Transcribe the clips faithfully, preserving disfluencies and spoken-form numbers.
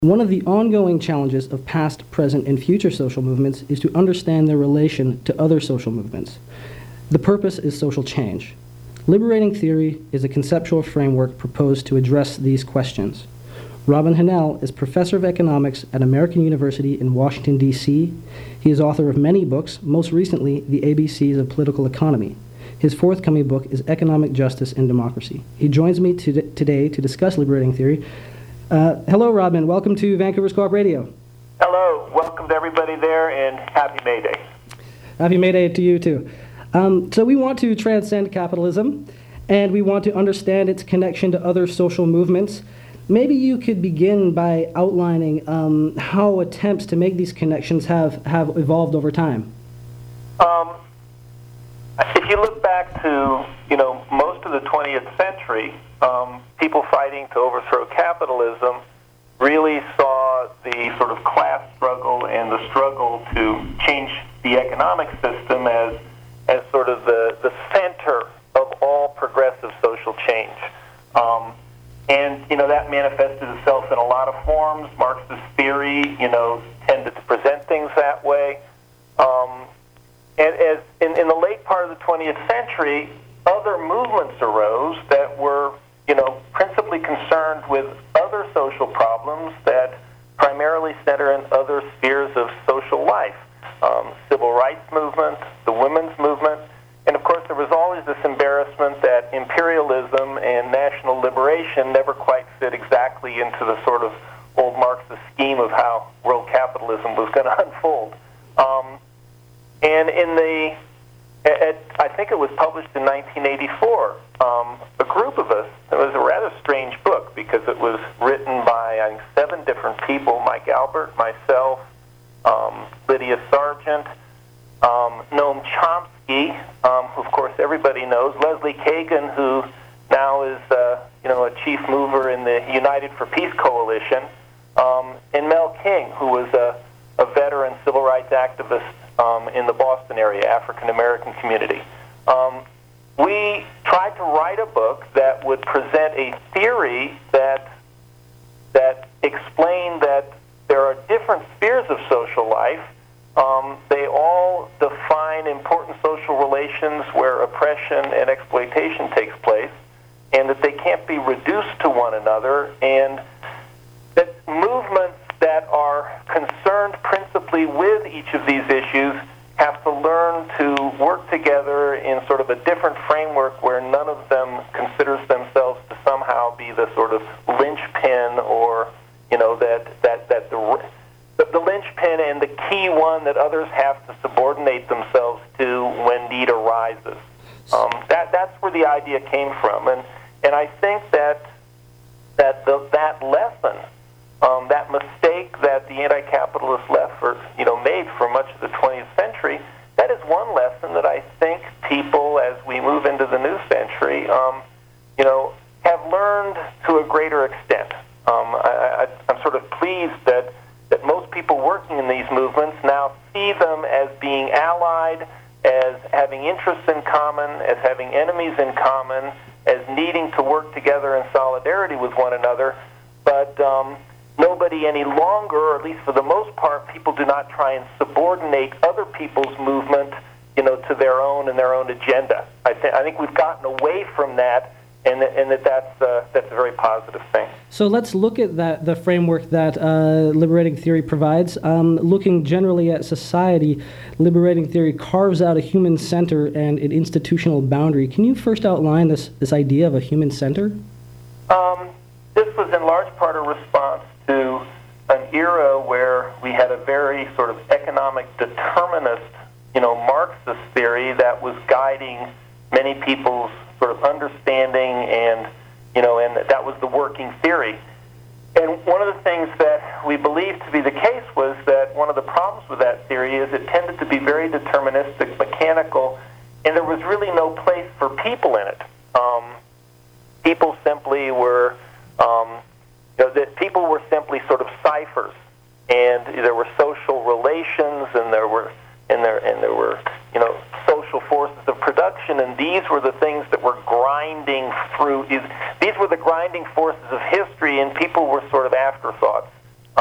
One of the ongoing challenges of past, present, and future social movements is to understand their relation to other social movements. The purpose is social change. Liberating theory is a conceptual framework proposed to address these questions. Robin Hahnel is professor of economics at American University in Washington, D C He is author of many books, most recently, The A B Cs of Political Economy. His forthcoming book is Economic Justice and Democracy. He joins me to today to discuss liberating theory. Uh, hello, Robin. Welcome to Vancouver's Co-op Radio. Hello. Welcome to everybody there, and happy May Day. Happy May Day to you, too. Um, so we want to transcend capitalism, and we want to understand its connection to other social movements. Maybe you could begin by outlining um, how attempts to make these connections have, have evolved over time. Um, if you look back to, you know, most of the twentieth century, um, people fighting to overthrow capitalism really saw the sort of class struggle and the struggle to change the economic system as as sort of the, the center of all progressive social change. Um, and, you know, that manifested itself in a lot of forms. Marxist theory, you know, tended to present things that way. Um, and as in, in the late part of the twentieth century, other movements arose that were, you know, principally concerned with other social problems that primarily center in other spheres of social life. Um, civil rights movement, the women's movement, and of course there was always this embarrassment that imperialism and national liberation never quite fit exactly into the sort of old Marxist scheme of how world capitalism was going to unfold. Um, and in the, at, I think it was published in nineteen eighty-four, um, a group of us, it was a rather strange book because it was written by, I think, seven different people, Mike Albert, myself, Um, Lydia Sargent, um, Noam Chomsky, um, who of course everybody knows, Leslie Kagan, who now is uh, you know a chief mover in the United for Peace Coalition, um, and Mel King, who was a, a veteran civil rights activist um, in the Boston area, African American community. Um, we tried to write a book that would present a theory that that explained that there are different spheres of social life. Um, they all define important social relations where oppression and exploitation takes place, and that they can't be reduced to one another, and that movements that are concerned principally with each of these issues have to learn to work together in sort of a different framework where none of them considers themselves to somehow be the sort of linchpin or you know, that, that, that the, the linchpin and the key one that others have to subordinate themselves to when need arises. Um, that, that's where the idea came from. And, and I think that, that, the, that lesson, um, that mistake that the anti-capitalist left for, you know, made for much of the twentieth century, that is one lesson that I think people, as we move into the new century, um, you know, have learned to a greater extent. Um, I, I, I'm sort of pleased that, that most people working in these movements now see them as being allied, as having interests in common, as having enemies in common, as needing to work together in solidarity with one another. But um, nobody any longer, or at least for the most part, people do not try and subordinate other people's movement, you know, to their own and their own agenda. I, th- I think we've gotten away from that. And that, and that that's, uh, that's a very positive thing. So let's look at that the framework that uh, liberating theory provides. Um, looking generally at society, liberating theory carves out a human center and an institutional boundary. Can you first outline this, this idea of a human center? Um, this was in large part a response to an era where we had a very sort of economic determinist, you know, Marxist theory that was guiding many people's sort of understanding, and you know, and that was the working theory. And one of the things that we believed to be the case was that one of the problems with that theory is it tended to be very deterministic, mechanical, and there was really no place for people in it. Um, people simply were, um, you know, that people were simply sort of ciphers, and there were social relations, and there were, and there, and there were, you know, social forces of production, and these were the things that were grinding through. These were the grinding forces of history, and people were sort of afterthoughts.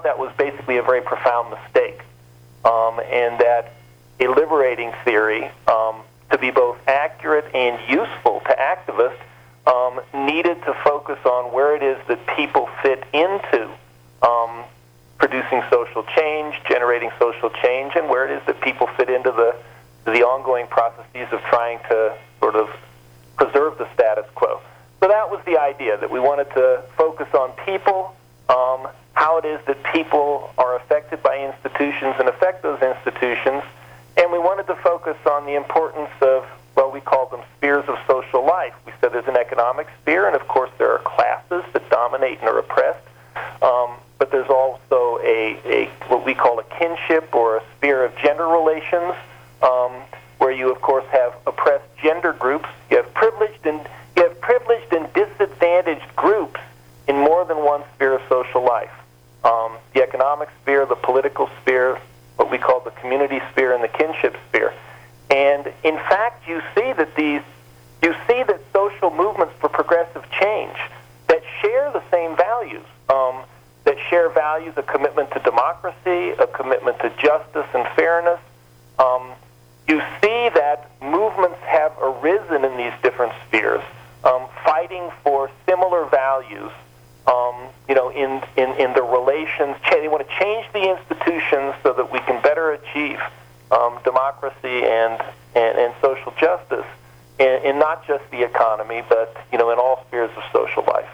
that was basically a very profound mistake, um, and that a liberating theory, um, to be both accurate and useful to activists, um, needed to focus on where it is that people fit into um, producing social change, generating social change, and where it is that people fit into the the ongoing processes of trying to sort of preserve the status quo. So that was the idea, that we wanted to focus on people, um, how it is that people are affected by institutions and affect those institutions, and we wanted to focus on the importance of, well, we call them spheres of social life. We said there's an economic sphere, and of course there are classes that dominate and are oppressed, um, but there's also a, a what we call a kinship or a sphere of gender relations, um, where you, of course, have oppressed gender groups. You have privileged and you have privileged and disadvantaged groups in more than one sphere of social life. Um, the economic sphere, the political sphere, what we call the community sphere, and the kinship sphere. And in fact, you see that these, you see that social movements for progressive change that share the same values, um, that share values, a commitment to democracy, a commitment to justice and fairness. Um, you see that movements have arisen in these different spheres, um, fighting for similar values. Um, you know, in, in, in the relations, they want to change the institutions so that we can better achieve um, democracy and, and, and social justice in, in not just the economy, but, you know, in all spheres of social life.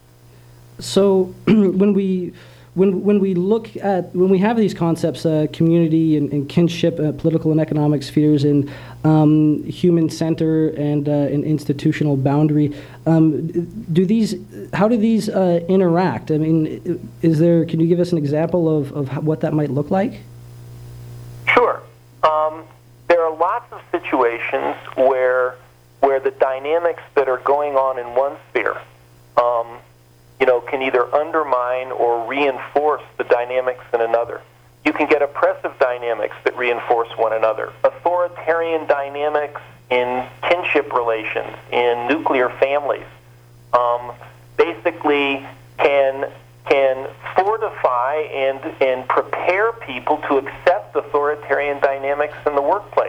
So when we when when we look at when we have these concepts, uh, community and, and kinship, uh, political and economic spheres, and um, human center and uh, an institutional boundary, um, do these how do these uh, interact? I mean, is there? Can you give us an example of of how, what that might look like? Sure. Um, there are lots of situations where where the dynamics that are going on in one sphere, um, you know, can either undermine or reinforce the dynamics in another. You can get oppressive dynamics that reinforce one another. Authoritarian dynamics in kinship relations, in nuclear families, um, basically can can fortify and and prepare people to accept authoritarian dynamics in the workplace.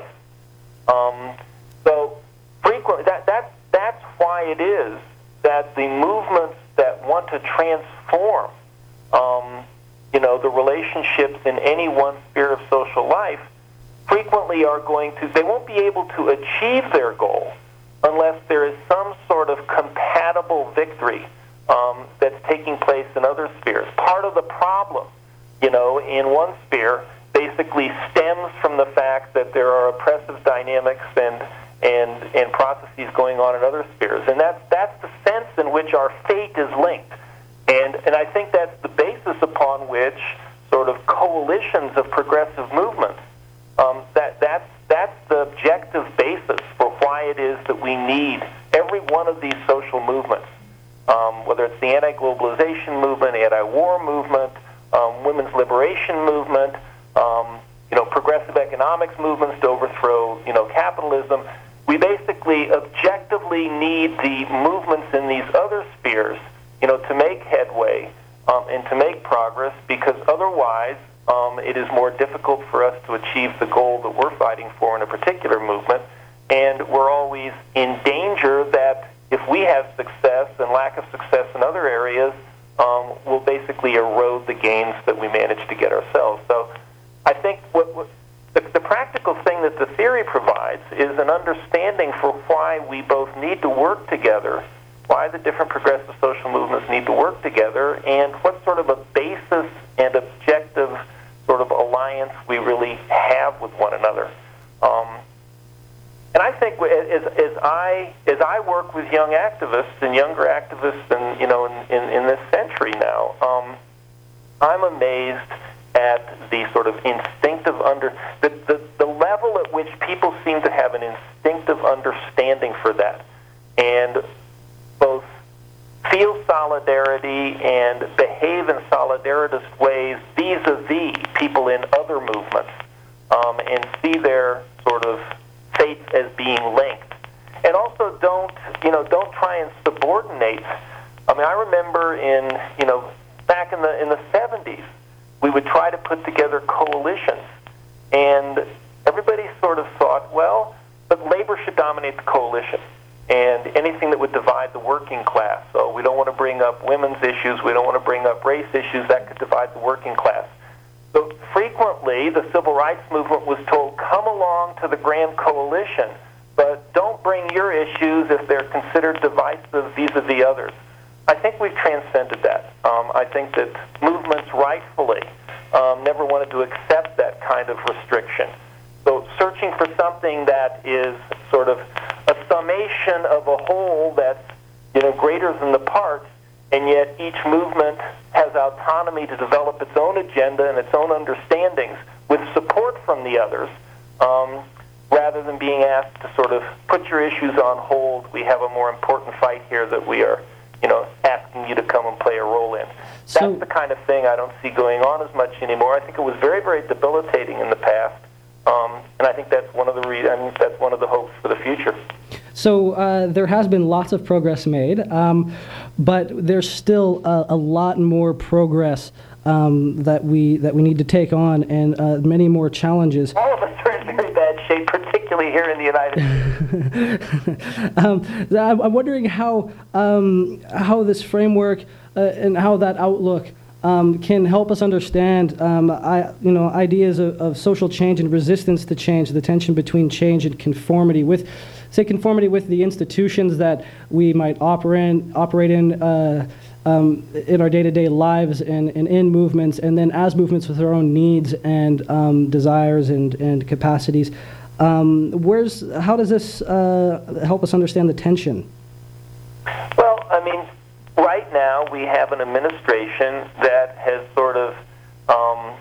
Um, so frequently, that that that's why it is that the movements that want to transform, um, you know, the relationships in any one sphere of social life, frequently are going to, they won't be able to achieve their goal unless there is some sort of compatible victory um, that's taking place in other spheres. Part of the problem, you know, in one sphere basically stems from the fact that there are oppressive dynamics and and and processes going on in other spheres. And that's that's the sense in which our fate is linked. And and I think that's the basis upon which sort of coalitions of progressive movements, um, that that's that's the objective basis for why it is that we need every one of these social movements, um, whether it's the anti-globalization movement, anti-war movement, um, women's liberation movement, um, you know, progressive economics movements to overthrow, you know, capitalism. We basically objectively need the movements in these other spheres, you know, to make headway um, and to make progress, because otherwise um, it is more difficult for us to achieve the goal that we're fighting for in a particular movement, and we're always in danger that if we have success and lack of success in other areas, um, we'll basically erode the gains that we managed to get ourselves. So I think what, what The, the practical thing that the theory provides is an understanding for why we both need to work together, why the different progressive social movements need to work together, and what sort of a basis and objective sort of alliance we really have with one another. Um, and I think as, as I as I work with young activists and younger activists, and you know, in, in, in this century now, um, I'm amazed at the sort of instinctive under the, the the level at which people seem to have an instinctive understanding for that, and both feel solidarity and behave in solidaritous ways vis-a-vis people in other movements, um, and see their sort of fates as being linked, and also don't you know don't try and subordinate. I mean, I remember in you know back in the in the seventies. we would try to put together coalitions. And everybody sort of thought, well, but labor should dominate the coalition, and anything that would divide the working class. So we don't want to bring up women's issues, we don't want to bring up race issues, that could divide the working class. So frequently, the civil rights movement was told, come along to the grand coalition, but don't bring your issues if they're considered divisive vis-a-vis others. I think we've transcended that. Um, I think that movements rightfully um, never wanted to accept that kind of restriction. So searching for something that is sort of a summation of a whole that's, you know, greater than the parts, and yet each movement has autonomy to develop its own agenda and its own understandings with support from the others, um, rather than being asked to sort of put your issues on hold. We have a more important fight here that we are, you know, asking you to come and play a role in. So, that's the kind of thing I don't see going on as much anymore. I think it was very, very debilitating in the past, um, and I think that's one of the re- I mean, that's one of the hopes for the future. So uh, there has been lots of progress made, um, but there's still a, a lot more progress um, that we that we need to take on, and uh, many more challenges. All of us are in very bad shape, particularly here in the United States. um, I'm wondering how um, how this framework uh, and how that outlook um, can help us understand, um, I, you know, ideas of, of social change and resistance to change, the tension between change and conformity with. Say conformity with the institutions that we might operate in, operate in uh, um, in our day-to-day lives and, and in movements, and then as movements with our own needs and um, desires and, and capacities. Um, where's how does this uh, help us understand the tension? Well, I mean, right now we have an administration that has sort of um,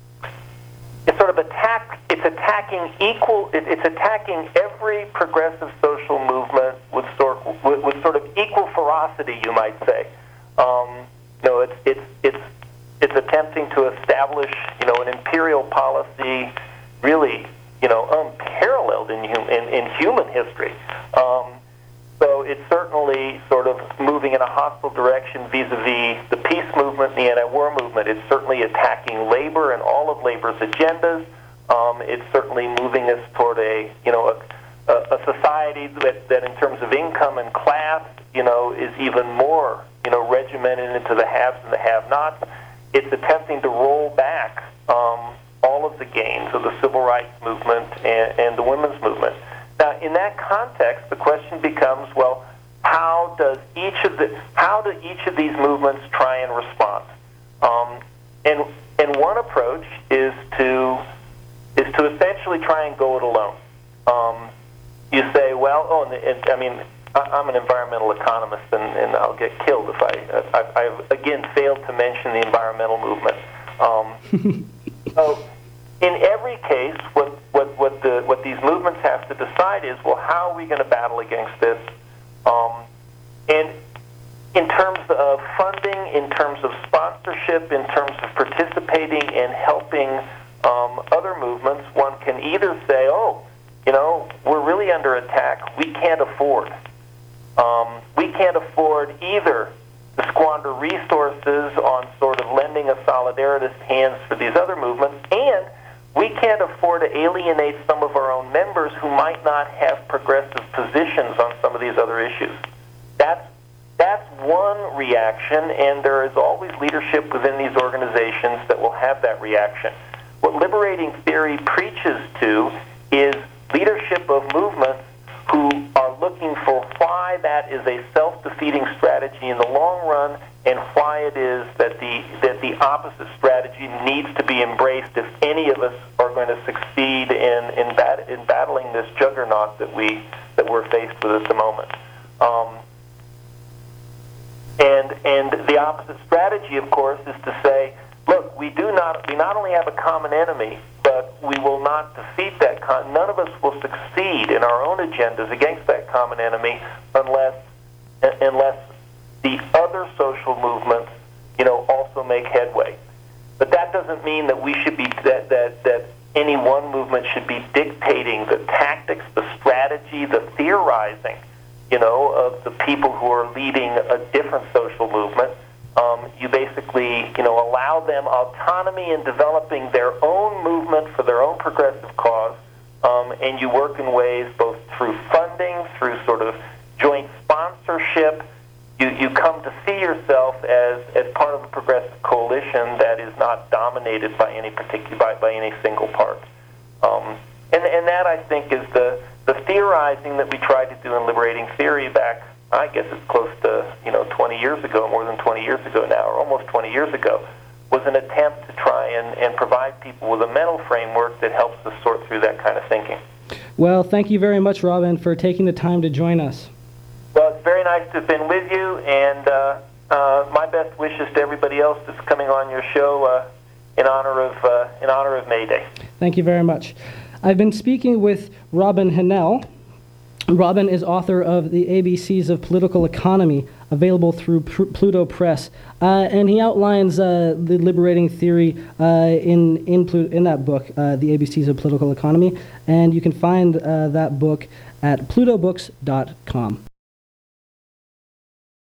it's sort of attack. It's attacking equal. It, it's attacking every progressive social movement with sort with, with sort of equal ferocity, you might say. Um, you know, it's it's it's it's attempting to establish, you know, an imperial policy, really, you know, unparalleled in hum, in, in human history. Um, so it's certainly sort of moving in a hostile direction vis-a-vis the peace movement, the anti-war movement. It's certainly attacking labor and all of labor's agendas. Um, it's certainly moving us toward a, you know, a, a, a society that, that in terms of income and class, you know, is even more, you know, regimented into the haves and the have-nots. It's attempting to roll back um, all of the gains of the civil rights movement and, and the women's movement. Now, in that context, the question becomes, well, how does each of the how do each of these movements try and respond? Um, and and one approach is to is to essentially try and go it alone. Um, you say, well, oh, and, and, I mean, I, I'm an environmental economist, and, and I'll get killed if I, I I've again failed to mention the environmental movement. Um, so, in every case, what what what the what these movements have to decide is, well, how are we going to battle against this? Um, and in terms of funding, in terms of sponsorship, in terms of participating and helping um, other movements, one can either say, oh, you know, we're really under attack. We can't afford. Um, we can't afford either to squander resources on sort of lending a solidaritist hands for these other movements, and we can't afford to alienate some of our own members who might not have progressive positions on some of these other issues. That's that's one reaction, and there is always leadership within these organizations that will have that reaction. What liberating theory preaches to is leadership of movements who are looking for why that is a self-defeating strategy in the long run, and why it is that the that the opposite strategy needs to be embraced if any of us are going to succeed in in, bat, in battling this juggernaut that we that we're faced with at the moment. Um, and and the opposite strategy, of course, is to say, look, we do not we not only have a common enemy, but we will not defeat that. Con- none of us will succeed in our own agendas against that common enemy unless unless the other social movements, you know, also make headway. But that doesn't mean that we should be that that that any one movement should be dictating the tactics, the strategy, the theorizing, you know, of the people who are leading a different social movement. Um, you basically, you know, allow them autonomy in developing their own movement for their own progressive cause, um, and you work in ways both through funding, through sort of joint sponsorship. You, you come to see yourself as, as part of a progressive coalition that is not dominated by any particular by, by any single part. Um, and, and that, I think, is the, the theorizing that we tried to do in Liberating Theory back, I guess it's close to, you know, twenty years ago, more than twenty years ago now, or almost twenty years ago, was an attempt to try and, and provide people with a mental framework that helps us sort through that kind of thinking. Well, thank you very much, Robin, for taking the time to join us. Well, it's very nice to have been with you, and uh, uh, my best wishes to everybody else that's coming on your show uh, in honor of uh, in honor of May Day. Thank you very much. I've been speaking with Robin Hennell. Robin is author of The A B Cs of Political Economy, available through Pr- Pluto Press, uh, and he outlines uh, the liberating theory uh, in in, Plu- in that book, uh, The A B Cs of Political Economy, and you can find uh, that book at pluto books dot com.